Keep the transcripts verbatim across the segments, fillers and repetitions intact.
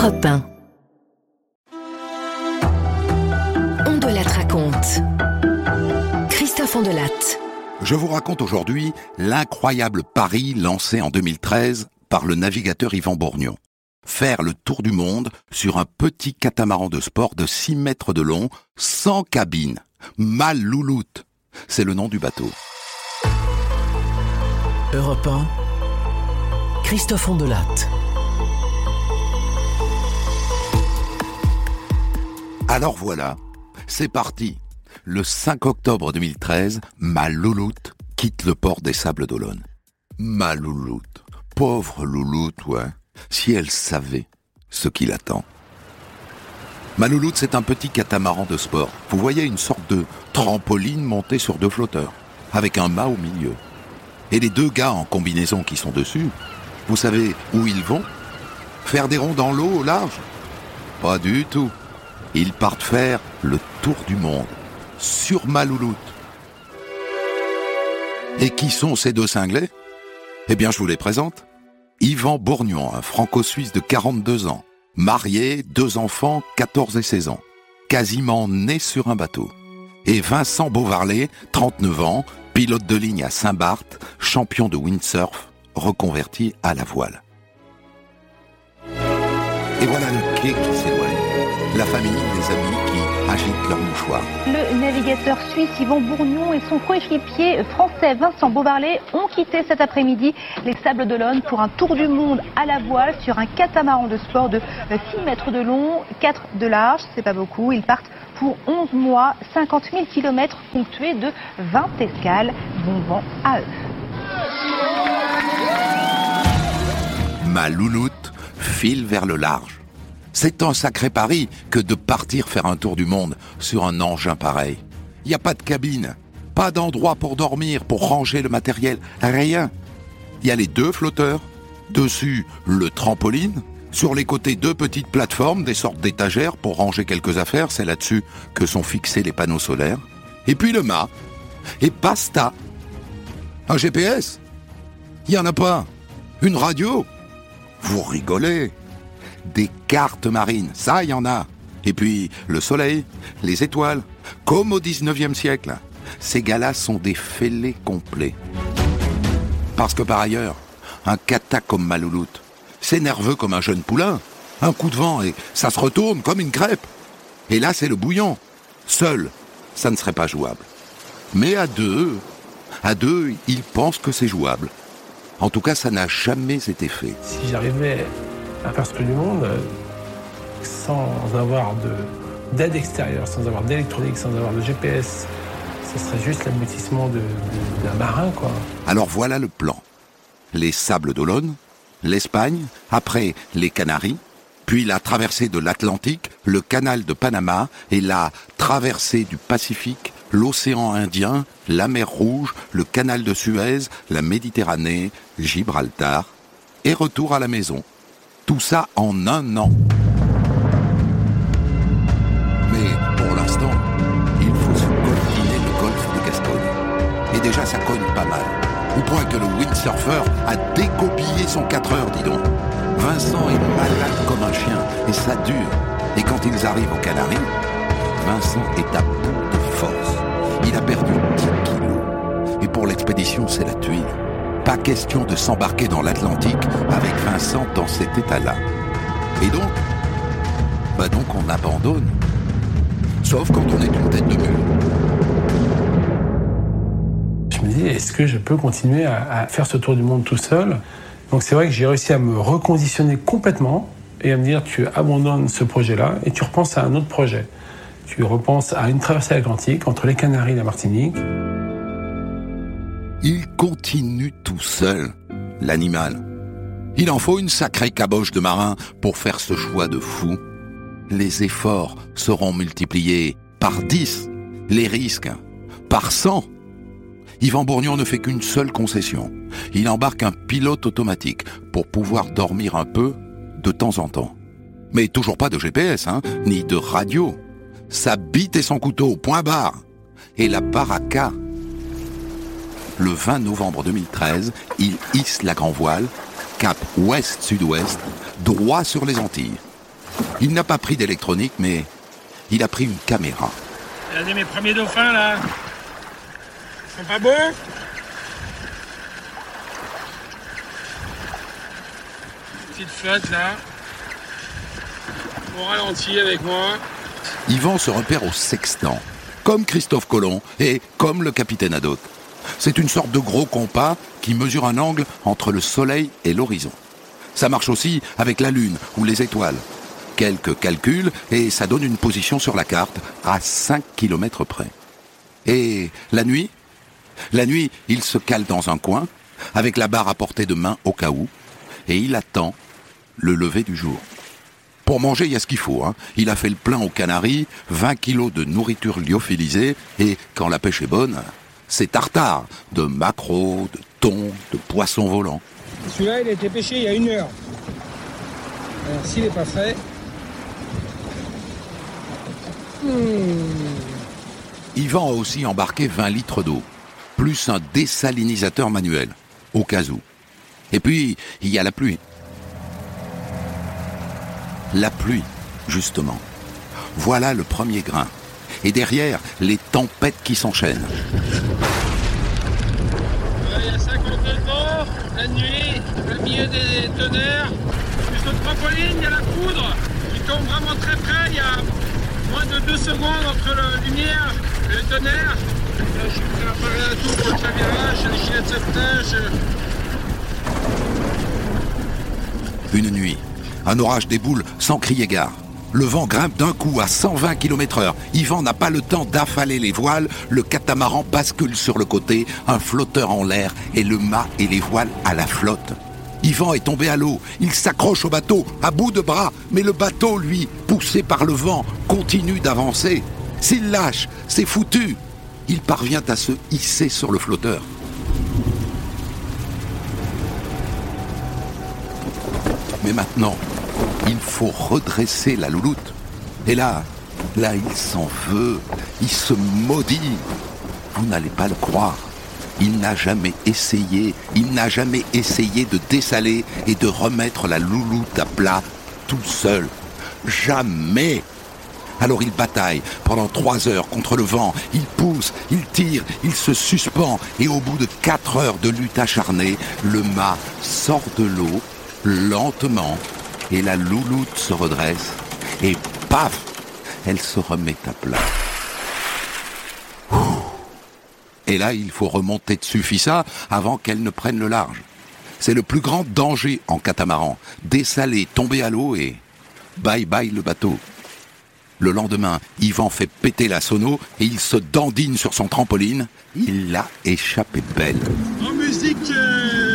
Europe un. Ondelat raconte. Christophe Ondelat. Je vous raconte aujourd'hui l'incroyable pari lancé en deux mille treize par le navigateur Yvan Bourgnon. Faire le tour du monde sur un petit catamaran de sport de six mètres de long, sans cabine. Malouloute, c'est le nom du bateau. Europe un, Christophe Ondelat. Alors voilà, c'est parti. Le cinq octobre deux mille treize, ma louloute quitte le port des Sables d'Olonne. Ma louloute, pauvre louloute, ouais. Si elle savait ce qui l'attend. Ma louloute, c'est un petit catamaran de sport. Vous voyez une sorte de trampoline montée sur deux flotteurs, avec un mât au milieu. Et les deux gars en combinaison qui sont dessus, vous savez où ils vont ? Faire des ronds dans l'eau au large ? Pas du tout. Ils partent faire le tour du monde, sur ma louloute. Et qui sont ces deux cinglés ? Eh bien, je vous les présente. Yvan Bourgnon, un franco-suisse de quarante-deux ans, marié, deux enfants, quatorze et seize ans, quasiment né sur un bateau. Et Vincent Beauvarlet, trente-neuf ans, pilote de ligne à Saint-Barth, champion de windsurf, reconverti à la voile. Et voilà le quai qui s'éloigne. La famille, les amis qui agitent leurs mouchoirs. Le navigateur suisse Yvan Bourgnon et son coéquipier français Vincent Beauvarlet ont quitté cet après-midi les Sables d'Olonne pour un tour du monde à la voile sur un catamaran de sport de six mètres de long, quatre de large, c'est pas beaucoup. Ils partent pour onze mois, cinquante mille kilomètres ponctués de vingt escales. Bon vent à eux. Ma louloute file vers le large. C'est un sacré pari que de partir faire un tour du monde sur un engin pareil. Il n'y a pas de cabine, pas d'endroit pour dormir, pour ranger le matériel, rien. Il y a les deux flotteurs, dessus le trampoline, sur les côtés deux petites plateformes, des sortes d'étagères pour ranger quelques affaires, c'est là-dessus que sont fixés les panneaux solaires. Et puis le mât, et basta. Un G P S ? Il n'y en a pas. Une radio ? Vous rigolez ? Des cartes marines, ça, il y en a. Et puis, le soleil, les étoiles, comme au dix-neuvième siècle. Ces gars-là sont des fêlés complets. Parce que par ailleurs, un cata comme ma louloute, c'est nerveux comme un jeune poulain. Un coup de vent et ça se retourne comme une crêpe. Et là, c'est le bouillon. Seul, ça ne serait pas jouable. Mais à deux, à deux, ils pensent que c'est jouable. En tout cas, ça n'a jamais été fait. Si j'arrivais à faire ce tour du monde euh, sans avoir de, d'aide extérieure, sans avoir d'électronique, sans avoir de G P S, ce serait juste l'aboutissement de, de, d'un marin, quoi. Alors voilà le plan. Les Sables d'Olonne, l'Espagne, après les Canaries, puis la traversée de l'Atlantique, le canal de Panama et la traversée du Pacifique, l'océan Indien, la mer Rouge, le canal de Suez, la Méditerranée, Gibraltar, et retour à la maison. Tout ça en un an. Mais pour l'instant, il faut se coltiner le golfe de Gascogne. Et déjà, ça cogne pas mal. Au point que le windsurfer a décopillé son quatre heures, dis donc. Vincent est malade comme un chien, et ça dure. Et quand ils arrivent aux Canaries, Vincent est à bout de force. Il a perdu dix kilos. Et pour l'expédition, c'est la tuile. Pas question de s'embarquer dans l'Atlantique avec Vincent dans cet état-là. Et donc, bah donc on abandonne. Sauf quand on est une tête de mule. Je me dis, est-ce que je peux continuer à, à faire ce tour du monde tout seul ? Donc c'est vrai que j'ai réussi à me reconditionner complètement et à me dire, tu abandonnes ce projet-là et tu repenses à un autre projet. Tu repenses à une traversée atlantique entre les Canaries et la Martinique. Il continue tout seul, l'animal. Il en faut une sacrée caboche de marin pour faire ce choix de fou. Les efforts seront multipliés par dix, les risques par cent. Yvan Bourgnon ne fait qu'une seule concession. Il embarque un pilote automatique pour pouvoir dormir un peu de temps en temps. Mais toujours pas de G P S, hein, ni de radio. Sa bite et son couteau, point barre. Et la baraka. Le vingt novembre deux mille treize, il hisse la grand voile, cap ouest-sud-ouest, droit sur les Antilles. Il n'a pas pris d'électronique, mais il a pris une caméra. Regardez mes premiers dauphins, là. Ils sont pas beaux? Petite flotte, là. Au ralenti avec moi. Yvan se repère au sextant, comme Christophe Colomb et comme le capitaine Haddock. C'est une sorte de gros compas qui mesure un angle entre le soleil et l'horizon. Ça marche aussi avec la lune ou les étoiles. Quelques calculs et ça donne une position sur la carte à cinq kilomètres près. Et la nuit ? La nuit, il se cale dans un coin, avec la barre à portée de main au cas où, et il attend le lever du jour. Pour manger, il y a ce qu'il faut. Hein. Il a fait le plein aux Canaries, vingt kilos de nourriture lyophilisée, et quand la pêche est bonne, c'est tartare de maquereaux, de thon, de poissons volants. Celui-là, il a été pêché il y a une heure. Alors, s'il n'est pas frais... Hmm. Yvan a aussi embarqué vingt litres d'eau, plus un désalinisateur manuel, au cas où. Et puis, il y a la pluie. La pluie, justement. Voilà le premier grain. Et derrière, les tempêtes qui s'enchaînent. Il y a cinquante-deux vents, la nuit, le milieu des tonnerres. Juste au trampoline, il y a la poudre qui tombe vraiment très près. Il y a moins de deux secondes entre la lumière et le tonnerre. Là, je suis préparé à tout pour le chavirage, les gilets de sauvetage. Une nuit, un orage déboule sans crier gare. Le vent grimpe d'un coup à cent vingt kilomètres heure. Yvan n'a pas le temps d'affaler les voiles. Le catamaran bascule sur le côté, un flotteur en l'air et le mât et les voiles à la flotte. Yvan est tombé à l'eau. Il s'accroche au bateau, à bout de bras. Mais le bateau, lui, poussé par le vent, continue d'avancer. S'il lâche, c'est foutu. Il parvient à se hisser sur le flotteur. Mais maintenant, il faut redresser la louloute. Et là, là, il s'en veut. Il se maudit. Vous n'allez pas le croire. Il n'a jamais essayé, il n'a jamais essayé de dessaler et de remettre la louloute à plat tout seul. Jamais. Alors il bataille pendant trois heures contre le vent. Il pousse, il tire, il se suspend. Et au bout de quatre heures de lutte acharnée, le mât sort de l'eau lentement. Et la louloute se redresse. Et paf, elle se remet à plat. Et là, il faut remonter dessus Fissa avant qu'elle ne prenne le large. C'est le plus grand danger en catamaran. Dessaler, tomber à l'eau et bye bye le bateau. Le lendemain, Yvan fait péter la sono et il se dandine sur son trampoline. Il l'a échappé belle. En musique, euh,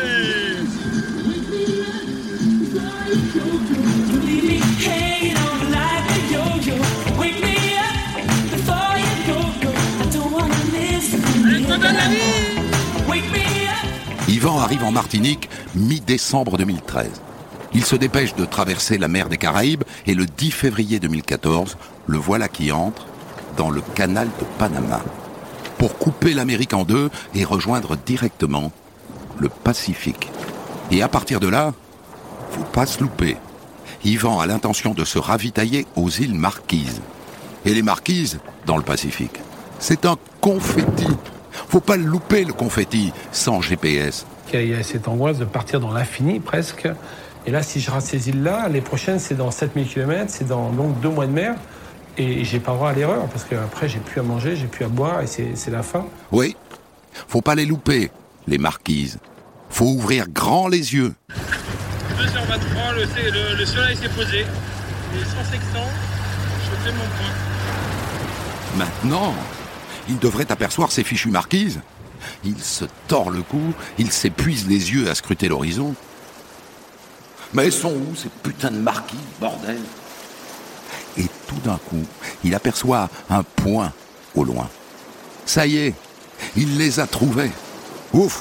Yvan arrive en Martinique mi-décembre deux mille treize. Il se dépêche de traverser la mer des Caraïbes et le dix février deux mille quatorze, le voilà qui entre dans le canal de Panama pour couper l'Amérique en deux et rejoindre directement le Pacifique. Et à partir de là, faut pas se louper. Yvan a l'intention de se ravitailler aux îles Marquises. Et les Marquises, dans le Pacifique, c'est un confetti. Faut pas le louper, le confetti, sans G P S. Il y a cette angoisse de partir dans l'infini, presque. Et là, si je rate ces îles-là, les prochaines, c'est dans sept mille kilomètres, c'est dans donc deux mois de mer. Et j'ai pas droit à l'erreur, parce qu'après, j'ai plus à manger, j'ai plus à boire, et c'est, c'est la fin. Oui, faut pas les louper, les Marquises. Faut ouvrir grand les yeux. deux heures vingt-trois, le, le, le soleil s'est posé. Et sans sextant, je fais mon point. Maintenant, il devrait apercevoir ces fichues Marquises. Il se tord le cou, il s'épuise les yeux à scruter l'horizon. Mais elles sont où, ces putains de marquises, bordel ? Et tout d'un coup, il aperçoit un point au loin. Ça y est, il les a trouvées. Ouf !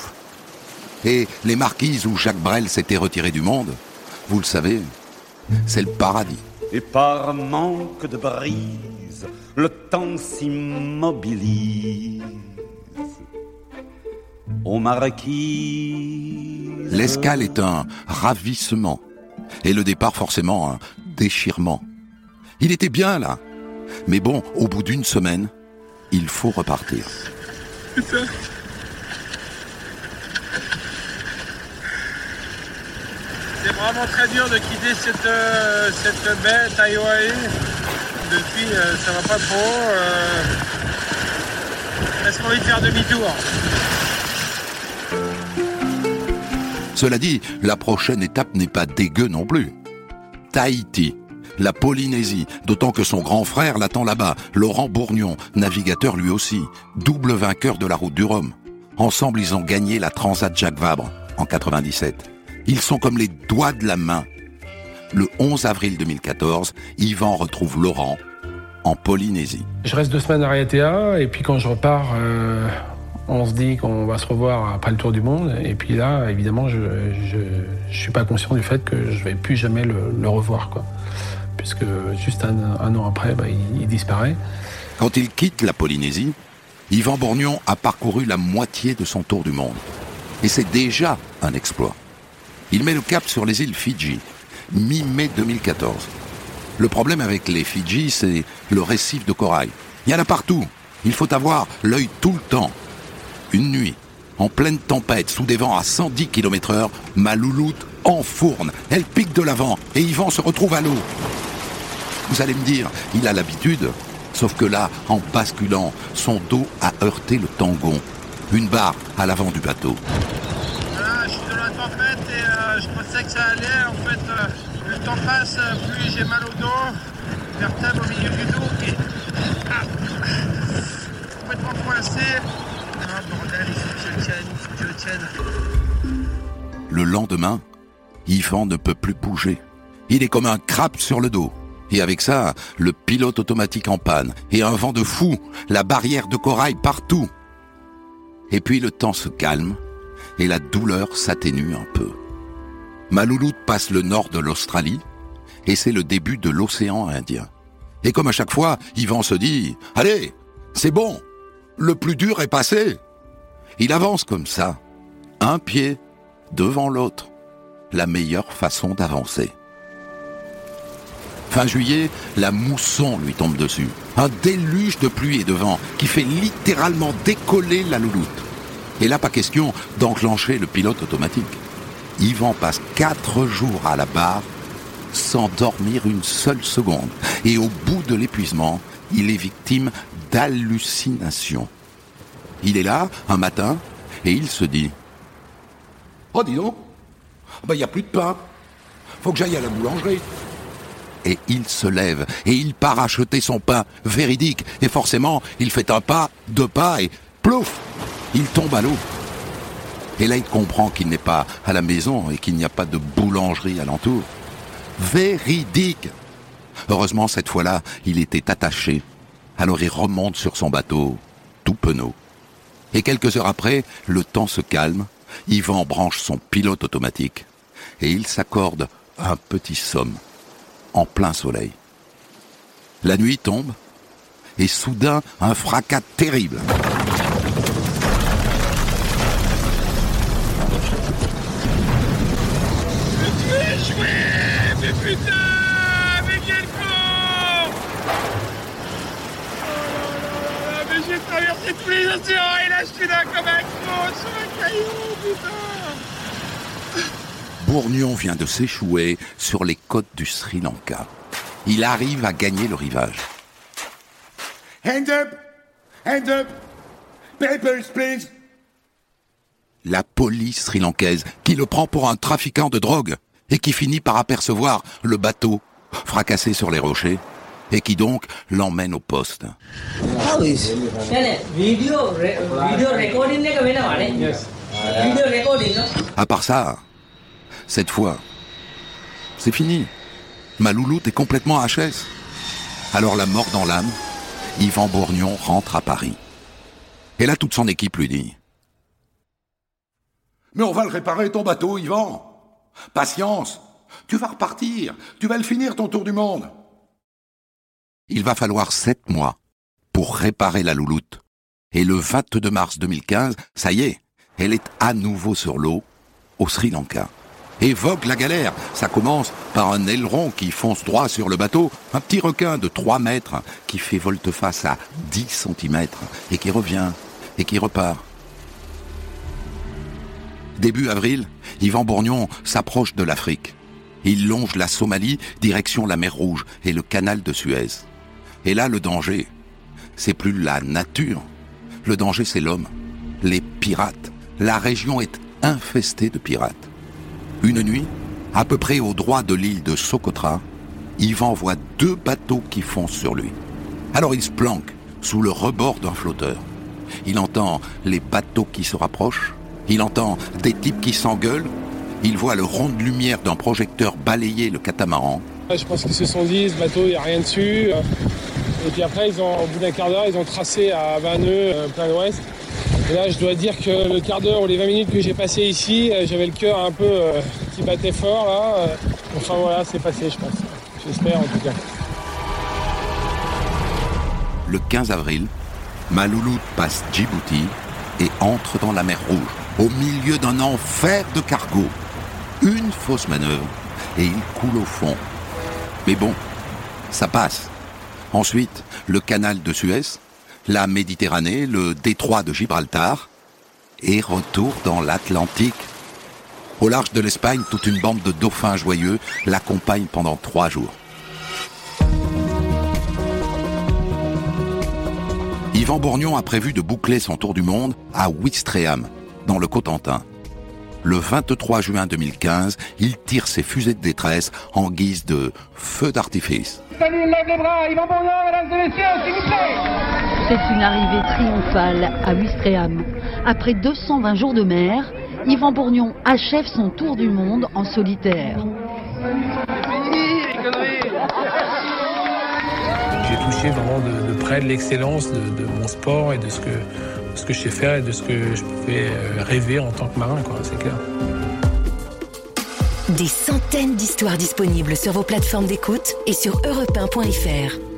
Et les marquises où Jacques Brel s'était retiré du monde, vous le savez, c'est le paradis. Et par manque de brise, le temps s'immobilise. Aux marquises. L'escale est un ravissement. Et le départ, forcément, un déchirement. Il était bien là. Mais bon, au bout d'une semaine, il faut repartir. Putain. C'est vraiment très dur de quitter cette, euh, cette baie Taïwanais. Depuis, euh, ça va pas trop. Euh... Est-ce qu'on va y faire demi-tour? Cela dit, la prochaine étape n'est pas dégueu non plus. Tahiti, la Polynésie, d'autant que son grand frère l'attend là-bas, Laurent Bourgnon, navigateur lui aussi, double vainqueur de la route du Rhum. Ensemble, ils ont gagné la Transat Jacques Vabre en quatre-vingt-dix-sept. Ils sont comme les doigts de la main. Le onze avril deux mille quatorze, Yvan retrouve Laurent en Polynésie. Je reste deux semaines à Raiatea et puis quand je repars, euh, on se dit qu'on va se revoir après le tour du monde. Et puis là, évidemment, je je, je suis pas conscient du fait que je vais plus jamais le, le revoir, quoi. Puisque juste un, un an après, bah, il, il disparaît. Quand il quitte la Polynésie, Yvan Bourgnon a parcouru la moitié de son tour du monde. Et c'est déjà un exploit. Il met le cap sur les îles Fidji, mi-mai deux mille quatorze. Le problème avec les Fidji, c'est le récif de corail. Il y en a partout. Il faut avoir l'œil tout le temps. Une nuit, en pleine tempête, sous des vents à cent dix kilomètres heure, ma louloute enfourne. Elle pique de l'avant et Yvan se retrouve à l'eau. Vous allez me dire, il a l'habitude. Sauf que là, en basculant, son dos a heurté le tangon. Une barre à l'avant du bateau. Voilà, je suis dans la tempête et euh, je pensais que ça allait. En fait, euh, plus le temps passe, plus j'ai mal au dos. Vertèbre au milieu du dos et... Ah, complètement coincé. Ah, bordel, il faut que je le tienne, il faut que je le tienne. Le lendemain, Yvan ne peut plus bouger. Il est comme un crabe sur le dos. Et avec ça, le pilote automatique en panne. Et un vent de fou, la barrière de corail partout. Et puis le temps se calme et la douleur s'atténue un peu. Ma louloute passe le nord de l'Australie et c'est le début de l'océan Indien. Et comme à chaque fois, Yvan se dit « Allez, c'est bon, le plus dur est passé !» Il avance comme ça, un pied devant l'autre. La meilleure façon d'avancer. Fin juillet, la mousson lui tombe dessus. Un déluge de pluie et de vent qui fait littéralement décoller la louloute. Et là, pas question d'enclencher le pilote automatique. Yvan passe quatre jours à la barre sans dormir une seule seconde. Et au bout de l'épuisement, il est victime d'hallucinations. Il est là, un matin, et il se dit « Oh, dis donc, bah, y a plus de pain. Faut que j'aille à la boulangerie. » Et il se lève, et il part acheter son pain véridique. Et forcément, il fait un pas, deux pas, et plouf, il tombe à l'eau. Et là, il comprend qu'il n'est pas à la maison et qu'il n'y a pas de boulangerie alentour. Véridique. Heureusement, cette fois-là, il était attaché. Alors il remonte sur son bateau, tout penaud. Et quelques heures après, le temps se calme. Yvan branche son pilote automatique. Et il s'accorde un petit somme. En plein soleil. La nuit tombe, et soudain, un fracas terrible. Je vais échouer, mais putain, mais quel con! Oh là là, mais j'ai traversé tous les océans et là je suis là comme un con sur un caillou, putain! Bourgnon vient de s'échouer sur les côtes du Sri Lanka. Il arrive à gagner le rivage. Hand up! Hand up! Papers, please! La police sri-lankaise qui le prend pour un trafiquant de drogue et qui finit par apercevoir le bateau fracassé sur les rochers et qui donc l'emmène au poste. À part ça, cette fois, c'est fini. Ma louloute est complètement H S. Alors la mort dans l'âme, Yvan Bourgnon rentre à Paris. Et là, toute son équipe lui dit « Mais on va le réparer ton bateau, Yvan. Patience, tu vas repartir, tu vas le finir ton tour du monde. » Il va falloir sept mois pour réparer la louloute. Et le vingt-deux mars deux mille quinze, ça y est, elle est à nouveau sur l'eau, au Sri Lanka. Et vogue la galère. Ça commence par un aileron qui fonce droit sur le bateau, un petit requin de trois mètres qui fait volte-face à dix centimètres et qui revient et qui repart. Début avril, Yvan Bourgnon s'approche de l'Afrique. Il longe la Somalie, direction la mer Rouge et le canal de Suez. Et là, le danger, c'est plus la nature. Le danger, c'est l'homme. Les pirates. La région est infestée de pirates. Une nuit, à peu près au droit de l'île de Socotra, Yvan voit deux bateaux qui foncent sur lui. Alors il se planque sous le rebord d'un flotteur. Il entend les bateaux qui se rapprochent. Il entend des types qui s'engueulent. Il voit le rond de lumière d'un projecteur balayer le catamaran. Je pense qu'ils se sont dit, ce bateau, il n'y a rien dessus. Et puis après, ils ont, au bout d'un quart d'heure, ils ont tracé à vingt nœuds, plein ouest. Et là, je dois dire que le quart d'heure ou les vingt minutes que j'ai passé ici, j'avais le cœur un peu euh, qui battait fort, là. Enfin voilà, c'est passé, je pense. J'espère, en tout cas. Le quinze avril, Ma Louloute passe Djibouti et entre dans la mer Rouge, au milieu d'un enfer de cargos. Une fausse manœuvre et il coule au fond. Mais bon, ça passe. Ensuite, le canal de Suez, la Méditerranée, le détroit de Gibraltar et retour dans l'Atlantique. Au large de l'Espagne, toute une bande de dauphins joyeux l'accompagne pendant trois jours. Yvan Bourgnon a prévu de boucler son tour du monde à Ouistreham, dans le Cotentin. Le vingt-trois juin deux mille quinze, il tire ses fusées de détresse en guise de feu d'artifice. Salut, lève les bras, Yvan Bourgnon, mesdames et messieurs, s'il vous plaît. C'est une arrivée triomphale à Ouistreham. Après deux cent vingt jours de mer, Yvan Bourgnon achève son tour du monde en solitaire. J'ai touché vraiment de, de près de l'excellence de, de mon sport et de ce que, ce que je sais faire et de ce que je pouvais rêver en tant que marin, quoi, c'est clair. Des centaines d'histoires disponibles sur vos plateformes d'écoute et sur europe un point f r.